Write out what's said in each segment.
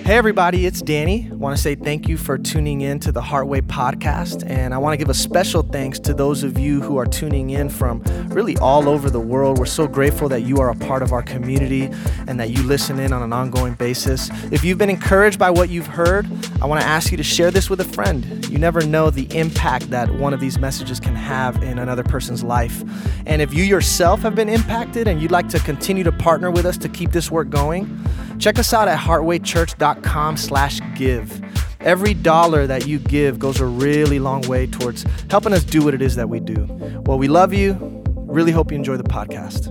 Hey everybody, it's Danny. I want to say thank you for tuning in to the Heartway podcast, and I want to give a special thanks to those of you who are tuning in from really all over the world. We're so grateful that you are a part of our community and that you listen in on an ongoing basis. If you've been encouraged by what you've heard, I want to ask you to share this with a friend. You never know the impact that one of these messages can have in another person's life. And if you yourself have been impacted and you'd like to continue to partner with us to keep this work going, check us out at heartwaychurch.com/give. Every dollar that you give goes a really long way towards helping us do what it is that we do. Well, we love you. Really hope you enjoy the podcast.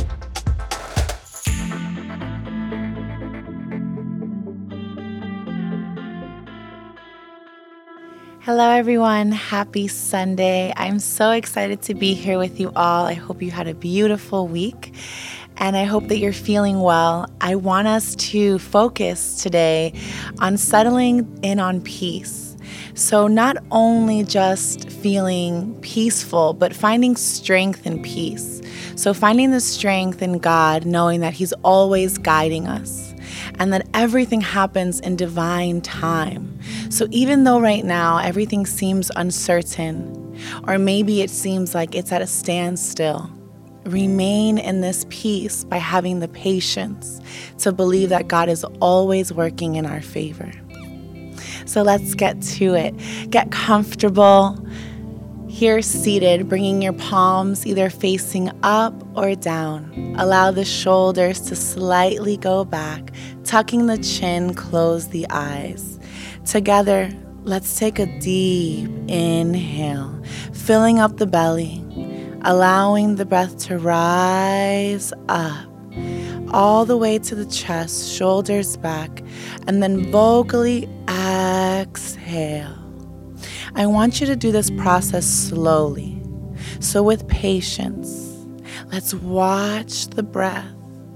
Hello, everyone. Happy Sunday. I'm so excited to be here with you all. I hope you had a beautiful week, and I hope that you're feeling well. I want us to focus today on settling in on peace. So not only just feeling peaceful, but finding strength in peace. So finding the strength in God, knowing that He's always guiding us and that everything happens in divine time. So even though right now everything seems uncertain, or maybe it seems like it's at a standstill, remain in this peace by having the patience to believe that God is always working in our favor. So let's get to it. Get comfortable. Here seated, bringing your palms either facing up or down. Allow the shoulders to slightly go back, tucking the chin, close the eyes. Together, let's take a deep inhale, filling up the belly, allowing the breath to rise up all the way to the chest, shoulders back, and then vocally exhale. I want you to do this process slowly. So with patience, let's watch the breath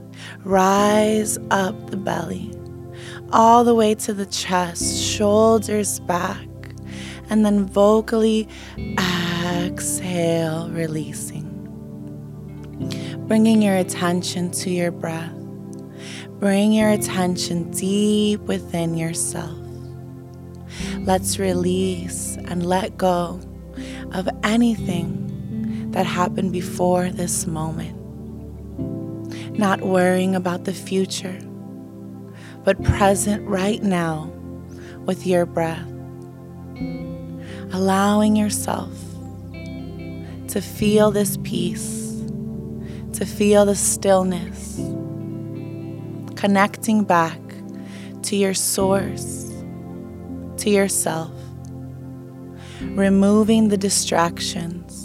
rise up the belly, all the way to the chest, shoulders back, and then vocally exhale, releasing. Bringing your attention to your breath. Bring your attention deep within yourself. Let's release and let go of anything that happened before this moment. Not worrying about the future, but present right now with your breath. Allowing yourself to feel this peace, to feel the stillness, connecting back to your source, to yourself, removing the distractions.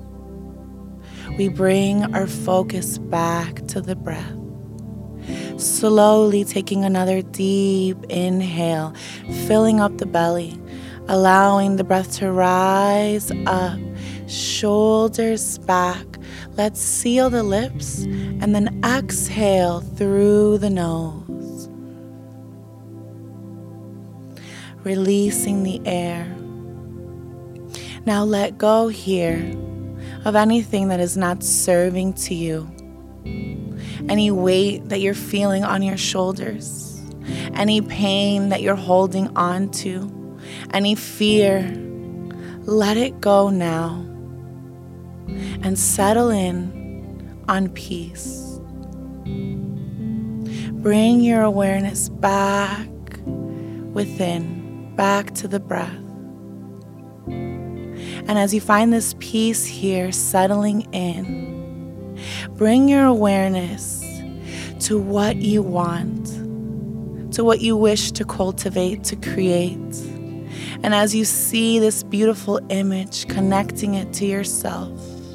We bring our focus back to the breath. Slowly taking another deep inhale, filling up the belly, allowing the breath to rise up, shoulders back. Let's seal the lips and then exhale through the nose. Releasing the air. Now let go here of anything that is not serving to you. Any weight that you're feeling on your shoulders, any pain that you're holding on to, any fear, let it go now and settle in on peace. Bring your awareness back within, back to the breath. And as you find this peace here settling in, bring your awareness to what you want, to what you wish to cultivate, to create. And as you see this beautiful image, connecting it to yourself,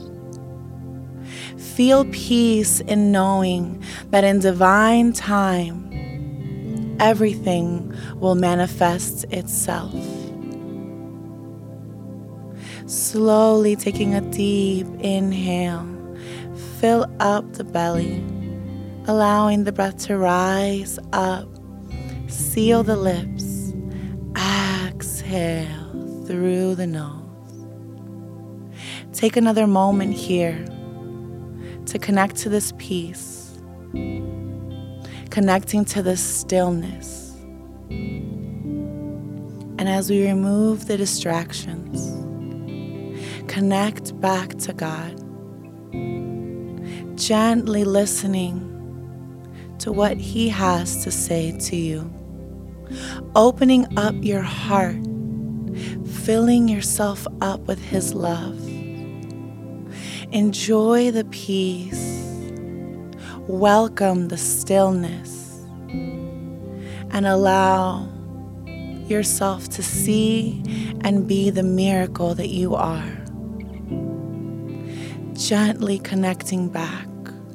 feel peace in knowing that in divine time, everything will manifest itself. Slowly taking a deep inhale, fill up the belly, allowing the breath to rise up. Seal the lips. Exhale through the nose. Take another moment here to connect to this peace, connecting to the stillness, And as we remove the distractions, connect back to God, gently listening to what He has to say to you, opening up your heart, filling yourself up with His love. Enjoy the peace, welcome the stillness, and allow yourself to see and be the miracle that you are. Gently connecting back.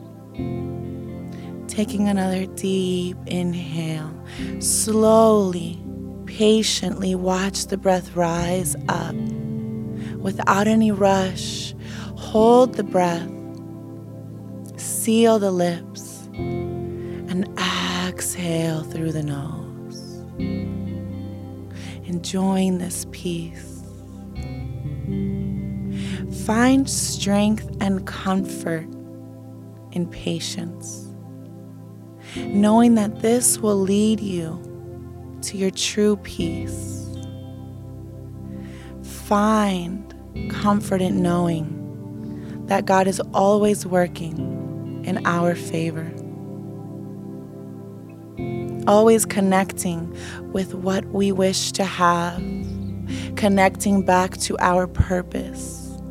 Taking another deep inhale. Slowly, patiently watch the breath rise up. Without any rush, hold the breath. Seal the lips and exhale through the nose. Enjoying this peace. Find strength and comfort in patience, knowing that this will lead you to your true peace. Find comfort in knowing that God is always working in our favor, always connecting with what we wish to have, connecting back to our purpose.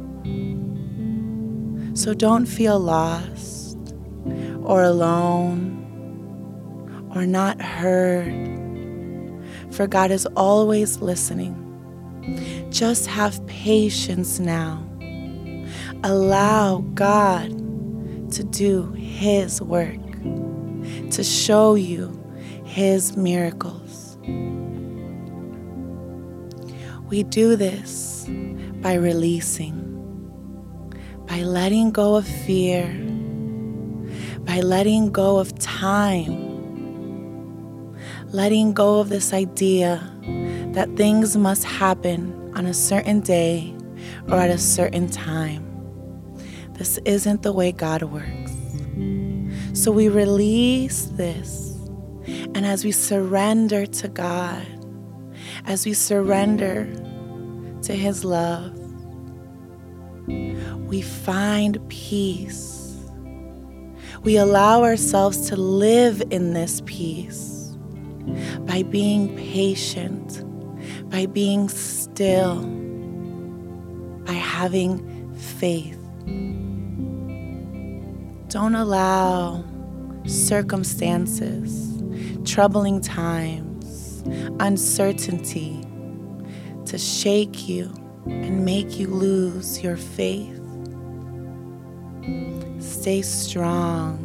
So don't feel lost or alone or not heard, for God is always listening. Just have patience now. Allow God to do His work, to show you His miracles. We do this by releasing, by letting go of fear, by letting go of time, letting go of this idea that things must happen on a certain day or at a certain time. This isn't the way God works. So we release this, and as we surrender to God, as we surrender to His love, we find peace. We allow ourselves to live in this peace by being patient, by being still, by having faith. Don't allow circumstances, troubling times, uncertainty to shake you and make you lose your faith. Stay strong.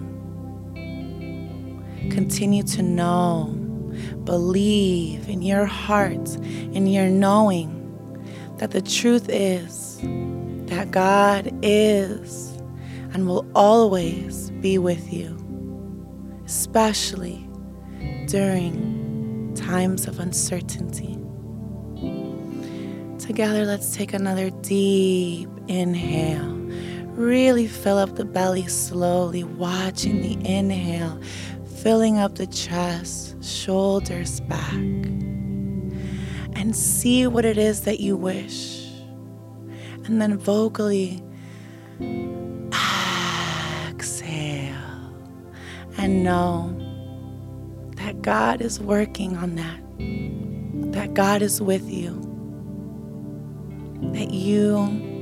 Continue to know, believe in your heart, in your knowing that the truth is that God is and will always be with you, especially during times of uncertainty. Together, let's take another deep inhale. Really fill up the belly slowly, watching the inhale, filling up the chest, shoulders back. And see what it is that you wish. And then vocally exhale and know that God is working on that God is with you, that you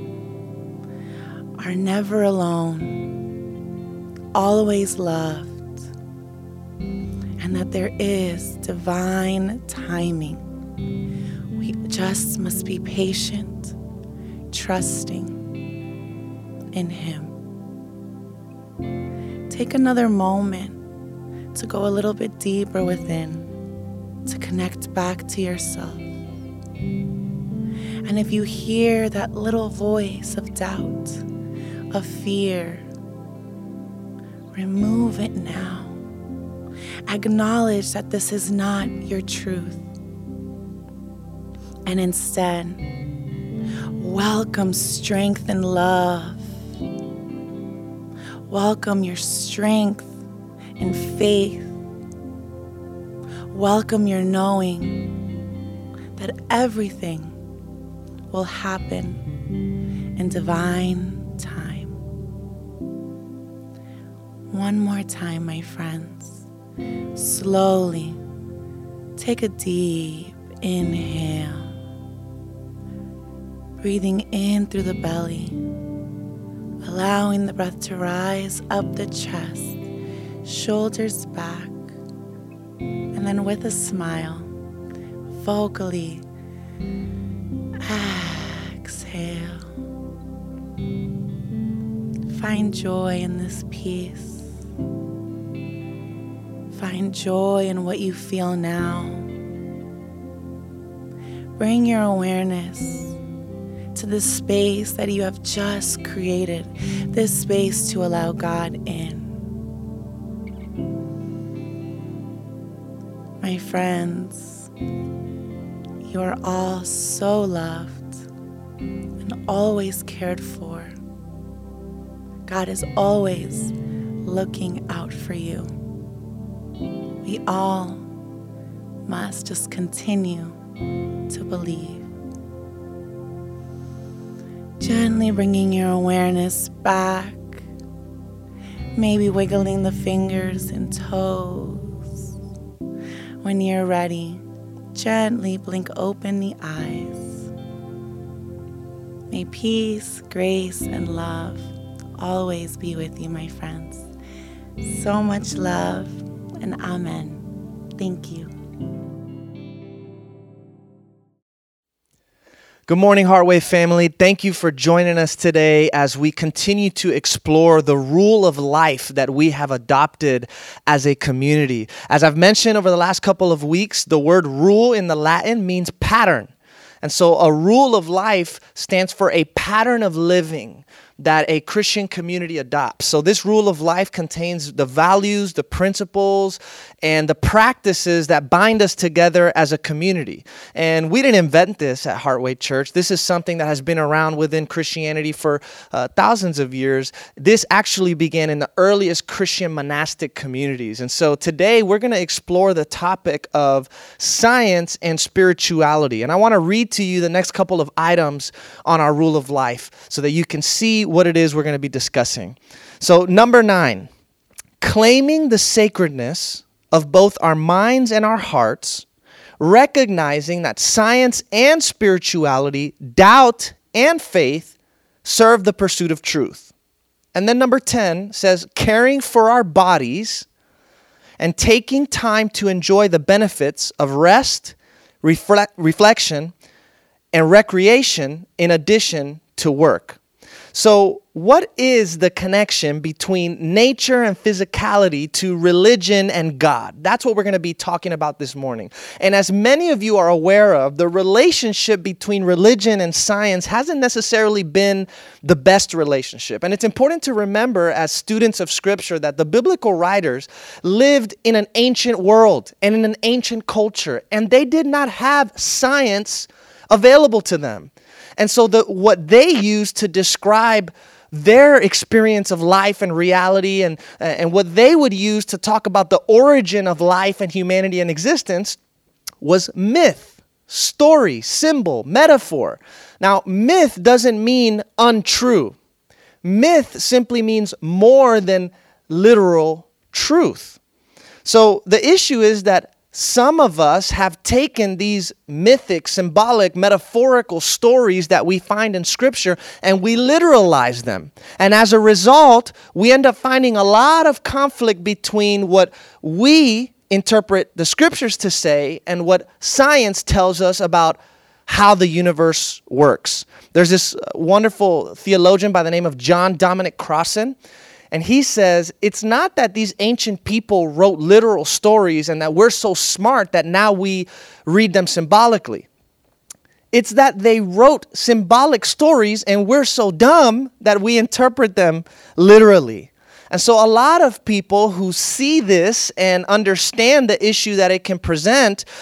are never alone, always loved, and that there is divine timing. We just must be patient, trusting in Him. Take another moment to go a little bit deeper within, to connect back to yourself. And if you hear that little voice of doubt, of fear, remove it now. Acknowledge that this is not your truth. And instead, welcome strength and love. Welcome your strength and faith. Welcome your knowing that everything will happen in divine time. One more time, my friends. Slowly take a deep inhale. Breathing in through the belly, allowing the breath to rise up the chest, shoulders back, and then with a smile, vocally exhale. Find joy in this peace. Find joy in what you feel now. Bring your awareness to the space that you have just created, this space to allow God in. My friends, you are all so loved and always cared for. God is always looking out for you. We all must just continue to believe. Gently bringing your awareness back, maybe wiggling the fingers and toes. When you're ready, gently blink open the eyes. May peace, grace, and love always be with you, my friends. So much love and amen. Thank you. Good morning, Heartway family. Thank you for joining us today as we continue to explore the rule of life that we have adopted as a community. As I've mentioned over the last couple of weeks, the word rule in the Latin means pattern. And so a rule of life stands for a pattern of living that a Christian community adopts. So this rule of life contains the values, the principles, and the practices that bind us together as a community. And we didn't invent this at Heartway Church. This is something that has been around within Christianity for thousands of years. This actually began in the earliest Christian monastic communities. And so today we're going to explore the topic of science and spirituality. And I want to read to you the next couple of items on our rule of life so that you can see what it is we're going to be discussing. So number 9, claiming the sacredness of both our minds and our hearts, recognizing that science and spirituality, doubt and faith serve the pursuit of truth. And then number 10 says caring for our bodies and taking time to enjoy the benefits of rest, reflection, and recreation in addition to work. So what is the connection between nature and physicality to religion and God? That's what we're going to be talking about this morning. And as many of you are aware of, the relationship between religion and science hasn't necessarily been the best relationship. And it's important to remember as students of Scripture that the biblical writers lived in an ancient world and in an ancient culture, and they did not have science available to them. And so what they used to describe their experience of life and reality and what they would use to talk about the origin of life and humanity and existence was myth, story, symbol, metaphor. Now, myth doesn't mean untrue. Myth simply means more than literal truth. So the issue is that some of us have taken these mythic, symbolic, metaphorical stories that we find in Scripture and we literalize them. And as a result, we end up finding a lot of conflict between what we interpret the Scriptures to say and what science tells us about how the universe works. There's this wonderful theologian by the name of John Dominic Crossan. And he says, it's not that these ancient people wrote literal stories and that we're so smart that now we read them symbolically. It's that they wrote symbolic stories and we're so dumb that we interpret them literally. And so a lot of people who see this and understand the issue that it can present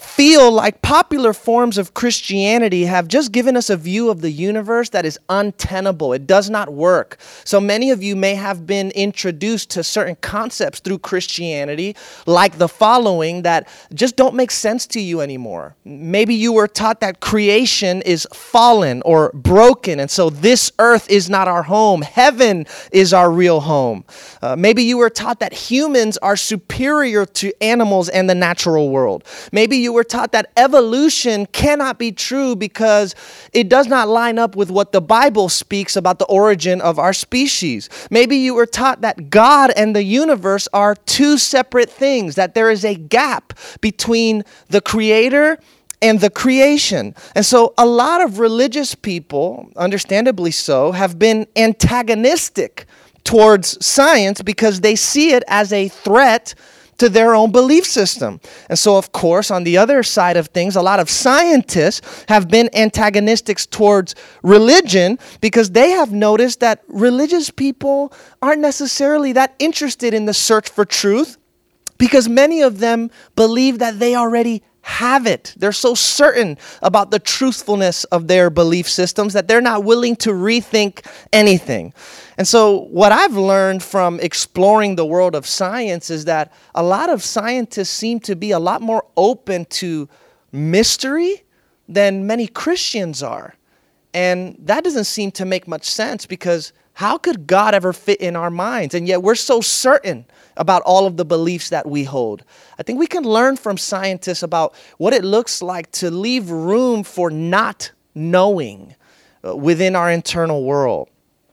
feel like popular forms of Christianity have just given us a view of the universe that is untenable. It does not work. So many of you may have been introduced to certain concepts through Christianity, like the following, that just don't make sense to you anymore. Maybe you were taught that creation is fallen or broken, and so this earth is not our home. Heaven is our real home. Maybe you were taught that humans are superior to animals and the natural world. Maybe you were taught that evolution cannot be true because it does not line up with what the Bible speaks about the origin of our species. Maybe you were taught that God and the universe are two separate things, that there is a gap between the Creator and the creation. And so a lot of religious people, understandably so, have been antagonistic towards science because they see it as a threat to their own belief system. And so, of course, on the other side of things, a lot of scientists have been antagonistic towards religion because they have noticed that religious people aren't necessarily that interested in the search for truth because many of them believe that they already have it. They're so certain about the truthfulness of their belief systems that they're not willing to rethink anything. And so what I've learned from exploring the world of science is that a lot of scientists seem to be a lot more open to mystery than many Christians are. And that doesn't seem to make much sense because how could God ever fit in our minds? And yet we're so certain about all of the beliefs that we hold. I think we can learn from scientists about what it looks like to leave room for not knowing within our internal world.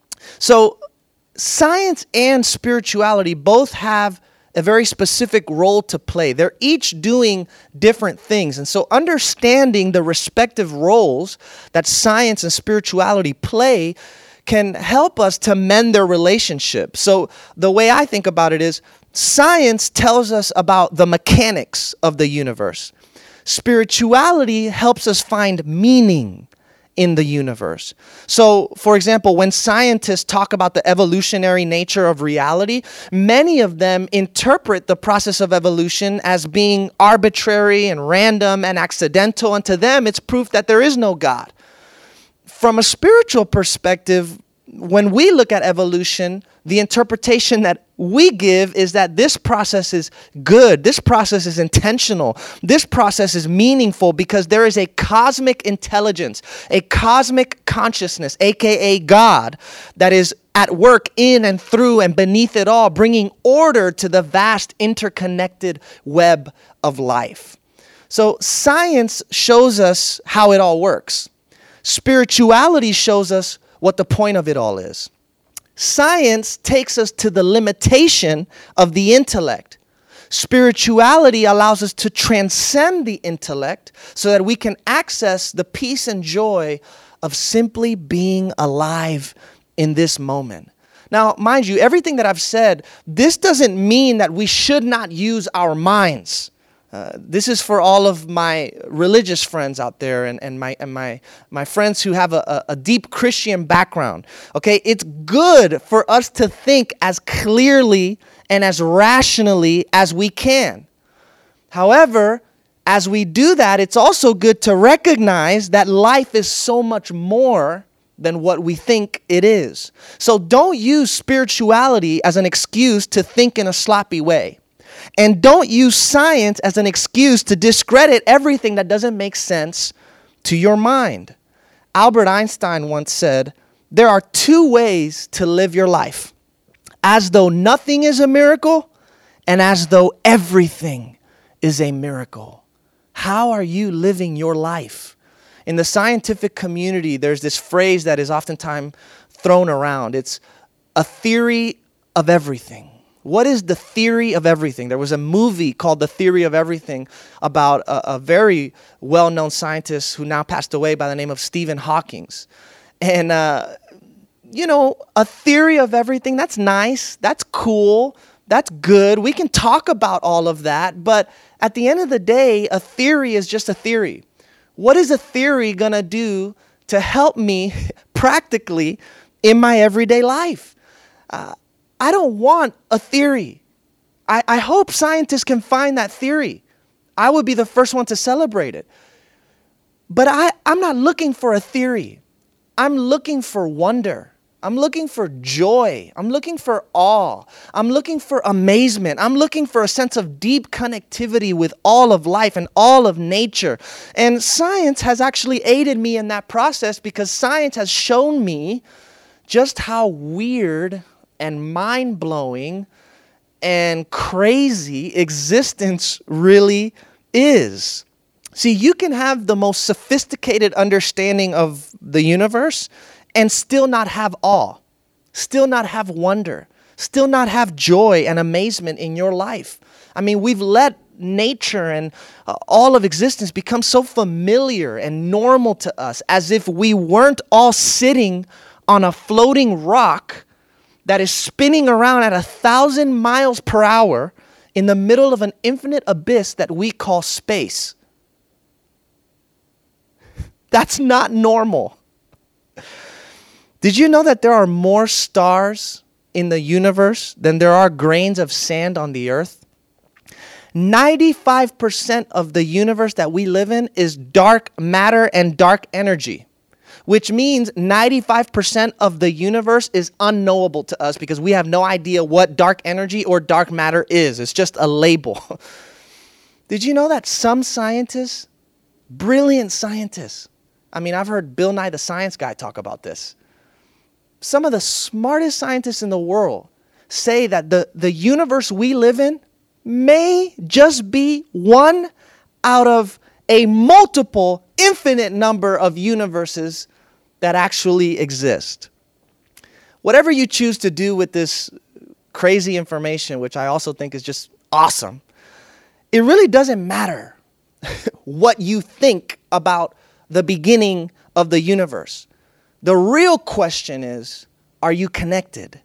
So science and spirituality both have a very specific role to play. They're each doing different things. And so understanding the respective roles that science and spirituality play can help us to mend their relationship. So the way I think about it is science tells us about the mechanics of the universe. Spirituality helps us find meaning in the universe. So, for example, when scientists talk about the evolutionary nature of reality, many of them interpret the process of evolution as being arbitrary and random and accidental, and to them it's proof that there is no God. From a spiritual perspective, when we look at evolution, the interpretation that we give is that this process is good. This process is intentional. This process is meaningful because there is a cosmic intelligence, a cosmic consciousness, aka God, that is at work in and through and beneath it all, bringing order to the vast interconnected web of life. So science shows us how it all works. Spirituality shows us what the point of it all is. Science takes us to the limitation of the intellect. Spirituality allows us to transcend the intellect so that we can access the peace and joy of simply being alive in this moment. Now, mind you, everything that I've said, this doesn't mean that we should not use our minds. This is for all of my religious friends out there and my friends who have a deep Christian background. Okay, it's good for us to think as clearly and as rationally as we can. However, as we do that, it's also good to recognize that life is so much more than what we think it is. So don't use spirituality as an excuse to think in a sloppy way. And don't use science as an excuse to discredit everything that doesn't make sense to your mind. Albert Einstein once said, there are two ways to live your life: as though nothing is a miracle and as though everything is a miracle. How are you living your life? In the scientific community, there's this phrase that is oftentimes thrown around. It's a theory of everything. What is the theory of everything? There was a movie called The Theory of Everything about a very well-known scientist who now passed away by the name of Stephen Hawking. And, a theory of everything, that's nice, that's cool, that's good. We can talk about all of that, but at the end of the day, a theory is just a theory. What is a theory going to do to help me practically in my everyday life? I don't want a theory. I hope scientists can find that theory. I would be the first one to celebrate it. But I'm not looking for a theory. I'm looking for wonder. I'm looking for joy. I'm looking for awe. I'm looking for amazement. I'm looking for a sense of deep connectivity with all of life and all of nature. And science has actually aided me in that process, because science has shown me just how weird and mind-blowing and crazy existence really is. See, you can have the most sophisticated understanding of the universe and still not have awe, still not have wonder, still not have joy and amazement in your life. I mean, we've let nature and all of existence become so familiar and normal to us, as if we weren't all sitting on a floating rock that is spinning around at 1,000 miles per hour in the middle of an infinite abyss that we call space. That's not normal. Did you know that there are more stars in the universe than there are grains of sand on the earth? 95% of the universe that we live in is dark matter and dark energy, which means 95% of the universe is unknowable to us, because we have no idea what dark energy or dark matter is. It's just a label. Did you know that some scientists, brilliant scientists, I mean, I've heard Bill Nye the Science Guy talk about this. Some of the smartest scientists in the world say that the universe we live in may just be one out of a multiple, infinite number of universes that actually exist. Whatever you choose to do with this crazy information, which I also think is just awesome, it really doesn't matter what you think about the beginning of the universe. The real question is, are you connected?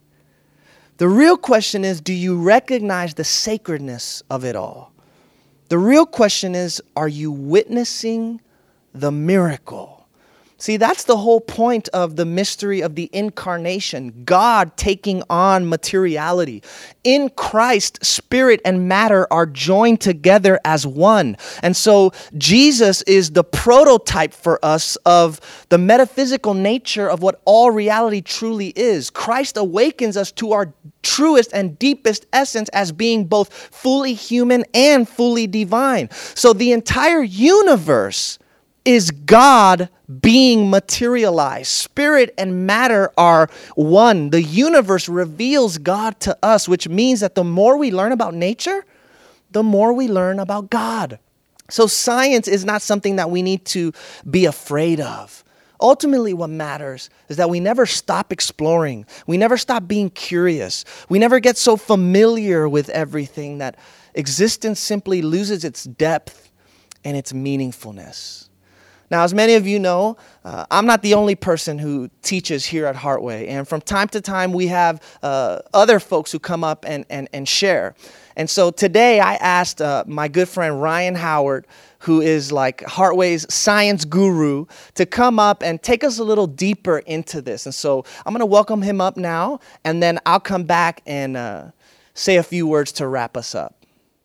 The real question is, do you recognize the sacredness of it all? The real question is, are you witnessing the miracle? See, that's the whole point of the mystery of the incarnation, God taking on materiality. In Christ, spirit and matter are joined together as one. And so Jesus is the prototype for us of the metaphysical nature of what all reality truly is. Christ awakens us to our truest and deepest essence as being both fully human and fully divine. So the entire universe is God being materialized. Spirit and matter are one. The universe reveals God to us, which means that the more we learn about nature, the more we learn about God. So science is not something that we need to be afraid of. Ultimately, what matters is that we never stop exploring. We never stop being curious. We never get so familiar with everything that existence simply loses its depth and its meaningfulness. Now, as many of you know, I'm not the only person who teaches here at Heartway. And from time to time, we have other folks who come up and share. And so today I asked my good friend Ryan Howard, who is like Heartway's science guru, to come up and take us a little deeper into this. And so I'm going to welcome him up now, and then I'll come back and say a few words to wrap us up.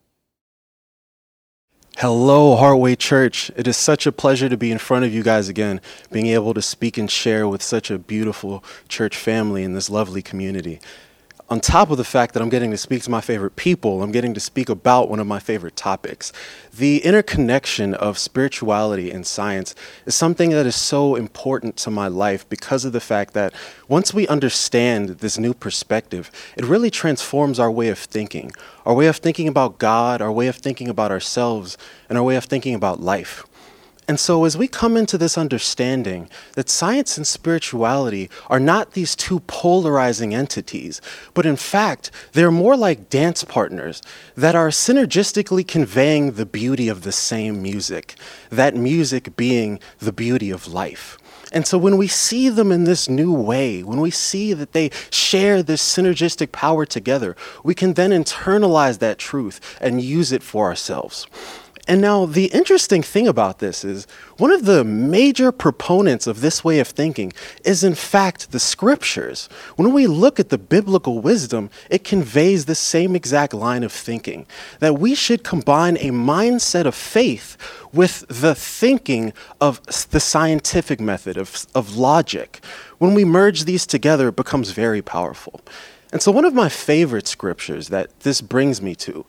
Hello, Heartway Church. It is such a pleasure to be in front of you guys again, being able to speak and share with such a beautiful church family in this lovely community. On top of the fact that I'm getting to speak to my favorite people, I'm getting to speak about one of my favorite topics. The interconnection of spirituality and science is something that is so important to my life because of the fact that once we understand this new perspective, it really transforms our way of thinking about God, our way of thinking about ourselves, and our way of thinking about life. And so as we come into this understanding that science and spirituality are not these two polarizing entities, but in fact, they're more like dance partners that are synergistically conveying the beauty of the same music, that music being the beauty of life. And so when we see them in this new way, when we see that they share this synergistic power together, we can then internalize that truth and use it for ourselves. And now the interesting thing about this is one of the major proponents of this way of thinking is in fact the scriptures. When we look at the biblical wisdom, it conveys the same exact line of thinking, that we should combine a mindset of faith with the thinking of the scientific method of logic. When we merge these together, it becomes very powerful. And so one of my favorite scriptures that this brings me to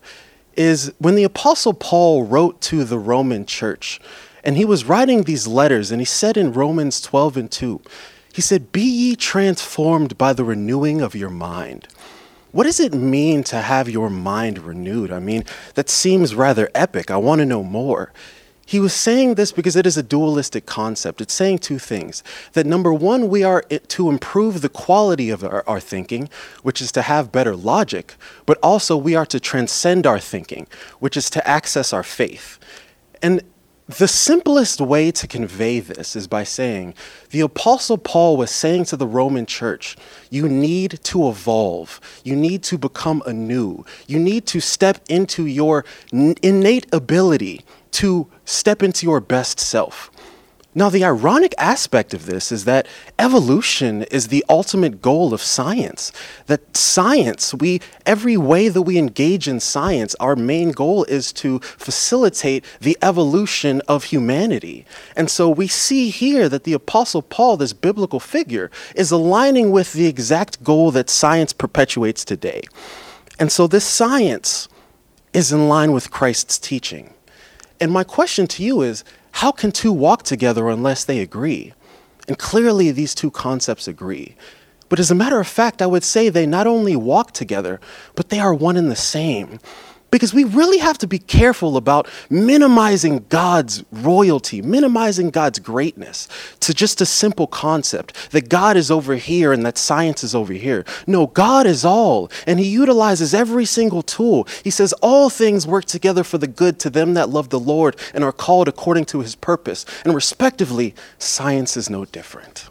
is when the Apostle Paul wrote to the Roman church, and he was writing these letters, and he said in Romans 12:2, he said, "Be ye transformed by the renewing of your mind." What does it mean to have your mind renewed? I mean, that seems rather epic. I want to know more. He was saying this because it is a dualistic concept. It's saying two things. That number one, we are to improve the quality of our thinking, which is to have better logic, but also we are to transcend our thinking, which is to access our faith. And the simplest way to convey this is by saying, the Apostle Paul was saying to the Roman church, you need to evolve. You need to become anew. You need to step into your innate ability to step into your best self. Now, the ironic aspect of this is that evolution is the ultimate goal of science. That science, every way that we engage in science, our main goal is to facilitate the evolution of humanity. And so we see here that the Apostle Paul, this biblical figure, is aligning with the exact goal that science perpetuates today. And so this science is in line with Christ's teaching. And my question to you is, how can two walk together unless they agree? And clearly these two concepts agree. But as a matter of fact, I would say they not only walk together, but they are one and the same. Because we really have to be careful about minimizing God's royalty, minimizing God's greatness to just a simple concept that God is over here and that science is over here. No, God is all, and he utilizes every single tool. He says all things work together for the good to them that love the Lord and are called according to his purpose. And respectively, science is no different.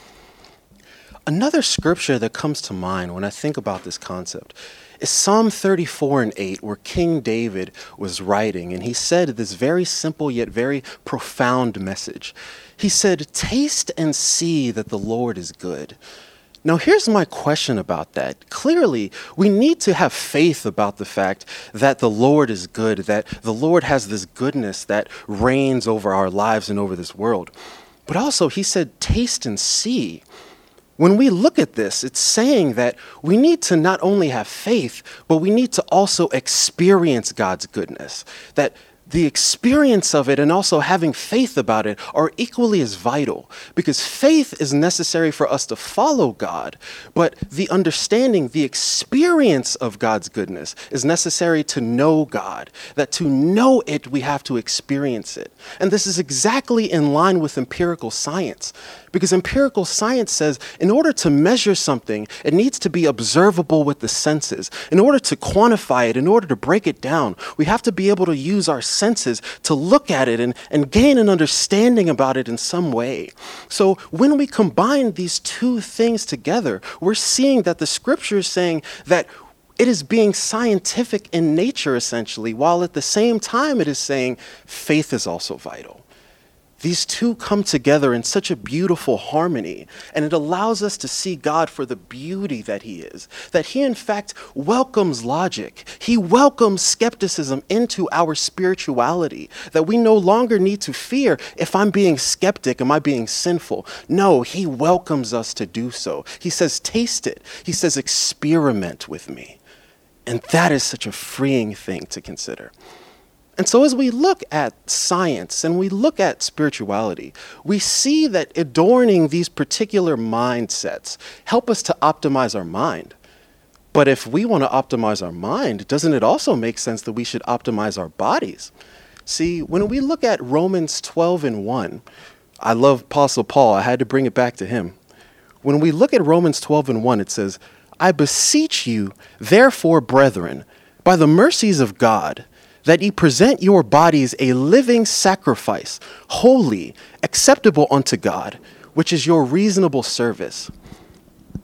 Another scripture that comes to mind when I think about this concept is Psalm 34:8, where King David was writing, and he said this very simple yet very profound message. He said, "Taste and see that the Lord is good." Now, here's my question about that. Clearly, we need to have faith about the fact that the Lord is good, that the Lord has this goodness that reigns over our lives and over this world. But also, he said, taste and see. When we look at this, it's saying that we need to not only have faith, but we need to also experience God's goodness. That the experience of it and also having faith about it are equally as vital, because faith is necessary for us to follow God, but the understanding, the experience of God's goodness is necessary to know God, that to know it, we have to experience it. And this is exactly in line with empirical science, because empirical science says in order to measure something, it needs to be observable with the senses. In order to quantify it, in order to break it down, we have to be able to use our senses to look at it and gain an understanding about it in some way. So when we combine these two things together, we're seeing that the scripture is saying that it is being scientific in nature, essentially, while at the same time it is saying faith is also vital. These two come together in such a beautiful harmony, and it allows us to see God for the beauty that he is, that he in fact welcomes logic. He welcomes skepticism into our spirituality, that we no longer need to fear if I'm being skeptic, am I being sinful? No, he welcomes us to do so. He says, taste it. He says, experiment with me. And that is such a freeing thing to consider. And so as we look at science and we look at spirituality, we see that adorning these particular mindsets help us to optimize our mind. But if we want to optimize our mind, doesn't it also make sense that we should optimize our bodies? See, when we look at Romans 12:1, I love Apostle Paul. I had to bring it back to him. When we look at Romans 12:1, it says, "I beseech you, therefore, brethren, by the mercies of God, that ye present your bodies a living sacrifice, holy, acceptable unto God, which is your reasonable service."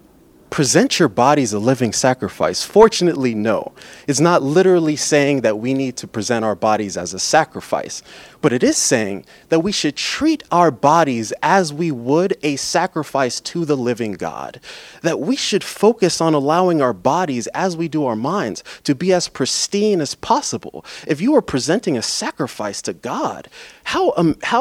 present your bodies a living sacrifice? Fortunately, no. It's not literally saying that we need to present our bodies as a sacrifice, but it is saying that we should treat our bodies as we would a sacrifice to the living God, that we should focus on allowing our bodies, as we do our minds, to be as pristine as possible. If you are presenting a sacrifice to God, how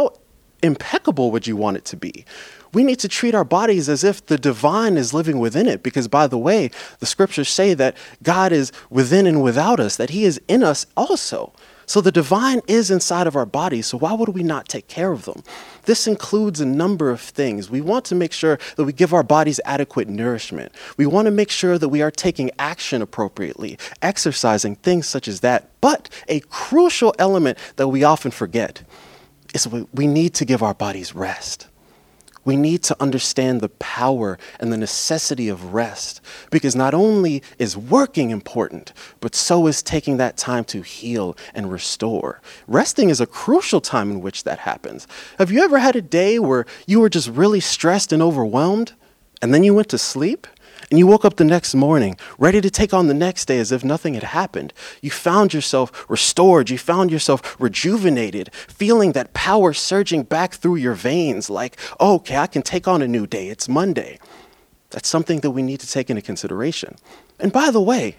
impeccable would you want it to be? We need to treat our bodies as if the divine is living within it, because, by the way, the scriptures say that God is within and without us, that he is in us also. So the divine is inside of our bodies, so why would we not take care of them? This includes a number of things. We want to make sure that we give our bodies adequate nourishment. We want to make sure that we are taking action appropriately, exercising, things such as that. But a crucial element that we often forget is we need to give our bodies rest. We need to understand the power and the necessity of rest, because not only is working important, but so is taking that time to heal and restore. Resting is a crucial time in which that happens. Have you ever had a day where you were just really stressed and overwhelmed, and then you went to sleep? And you woke up the next morning, ready to take on the next day as if nothing had happened. You found yourself restored. You found yourself rejuvenated, feeling that power surging back through your veins like, oh, okay, I can take on a new day. It's Monday. That's something that we need to take into consideration. And by the way,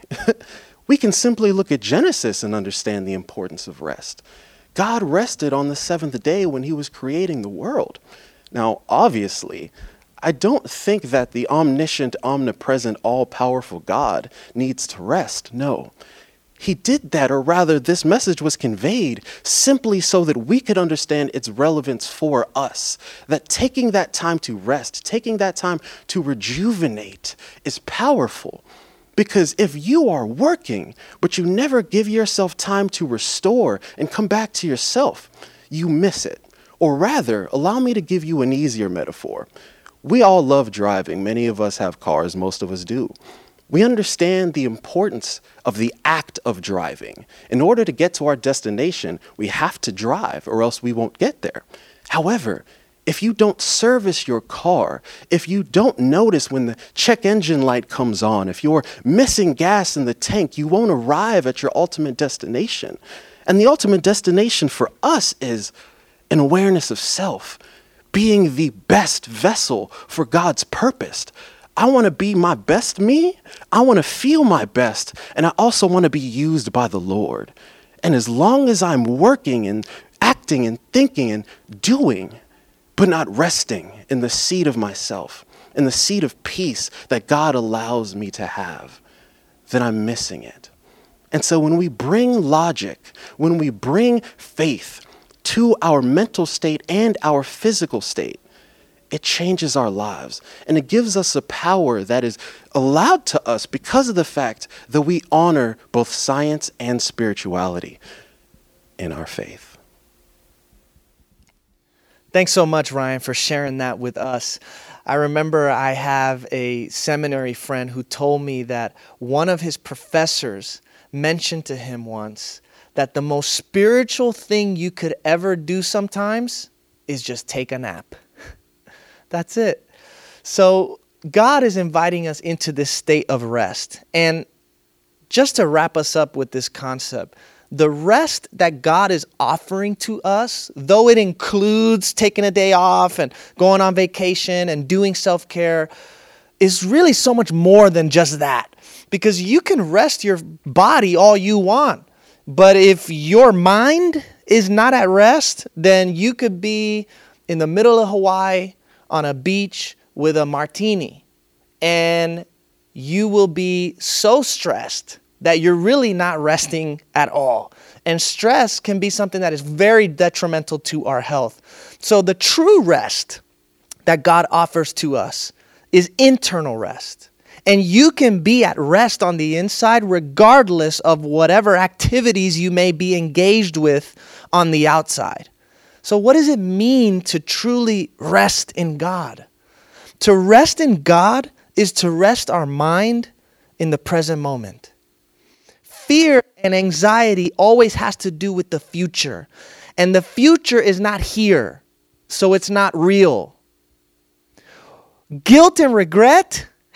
we can simply look at Genesis and understand the importance of rest. God rested on the seventh day when he was creating the world. Now, obviously, I don't think that the omniscient, omnipresent, all-powerful God needs to rest. No. He did that, or rather, this message was conveyed simply so that we could understand its relevance for us. That taking that time to rest, taking that time to rejuvenate is powerful. Because if you are working, but you never give yourself time to restore and come back to yourself, you miss it. Or rather, allow me to give you an easier metaphor. We all love driving. Many of us have cars. Most of us do. We understand the importance of the act of driving. In order to get to our destination, we have to drive, or else we won't get there. However, if you don't service your car, if you don't notice when the check engine light comes on, if you're missing gas in the tank, you won't arrive at your ultimate destination. And the ultimate destination for us is an awareness of self, being the best vessel for God's purpose. I want to be my best me. I want to feel my best. And I also want to be used by the Lord. And as long as I'm working and acting and thinking and doing, but not resting in the seat of myself, in the seat of peace that God allows me to have, then I'm missing it. And so when we bring logic, when we bring faith to our mental state and our physical state, it changes our lives. And it gives us a power that is allowed to us because of the fact that we honor both science and spirituality in our faith. Thanks so much, Ryan, for sharing that with us. I remember I have a seminary friend who told me that one of his professors mentioned to him once that the most spiritual thing you could ever do sometimes is just take a nap. That's it. So God is inviting us into this state of rest. And just to wrap us up with this concept, the rest that God is offering to us, though it includes taking a day off and going on vacation and doing self-care, is really so much more than just that. Because you can rest your body all you want. But if your mind is not at rest, then you could be in the middle of Hawaii on a beach with a martini, and you will be so stressed that you're really not resting at all. And stress can be something that is very detrimental to our health. So the true rest that God offers to us is internal rest. And you can be at rest on the inside regardless of whatever activities you may be engaged with on the outside. So what does it mean to truly rest in God? To rest in God is to rest our mind in the present moment. Fear and anxiety always has to do with the future. And the future is not here, so it's not real. Guilt and regret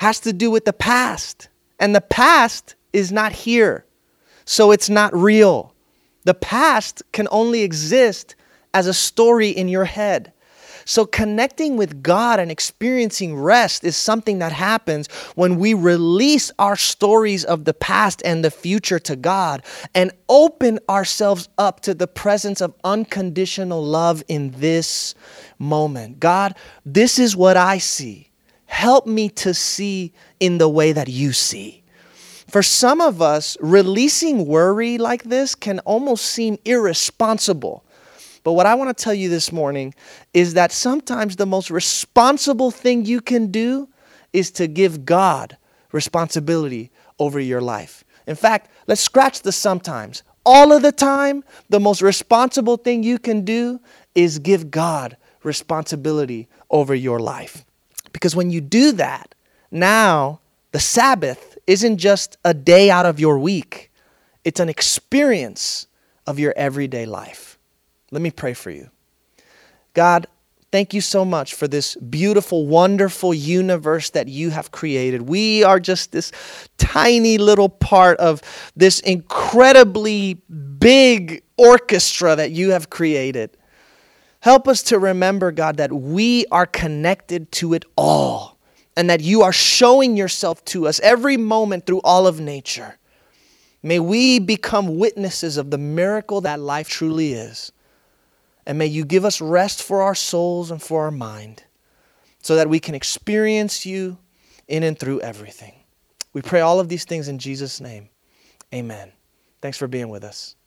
has to do with the past. And the past is not here, so it's not real. The past can only exist as a story in your head. So connecting with God and experiencing rest is something that happens when we release our stories of the past and the future to God and open ourselves up to the presence of unconditional love in this moment. God, this is what I see. Help me to see in the way that you see. For some of us, releasing worry like this can almost seem irresponsible. But what I want to tell you this morning is that sometimes the most responsible thing you can do is to give God responsibility over your life. In fact, let's scratch the sometimes. All of the time, the most responsible thing you can do is give God responsibility over your life. Because when you do that, now the Sabbath isn't just a day out of your week. It's an experience of your everyday life. Let me pray for you. God, thank you so much for this beautiful, wonderful universe that you have created. We are just this tiny little part of this incredibly big orchestra that you have created. Help us to remember, God, that we are connected to it all and that you are showing yourself to us every moment through all of nature. May we become witnesses of the miracle that life truly is. And may you give us rest for our souls and for our mind so that we can experience you in and through everything. We pray all of these things in Jesus' name. Amen. Thanks for being with us.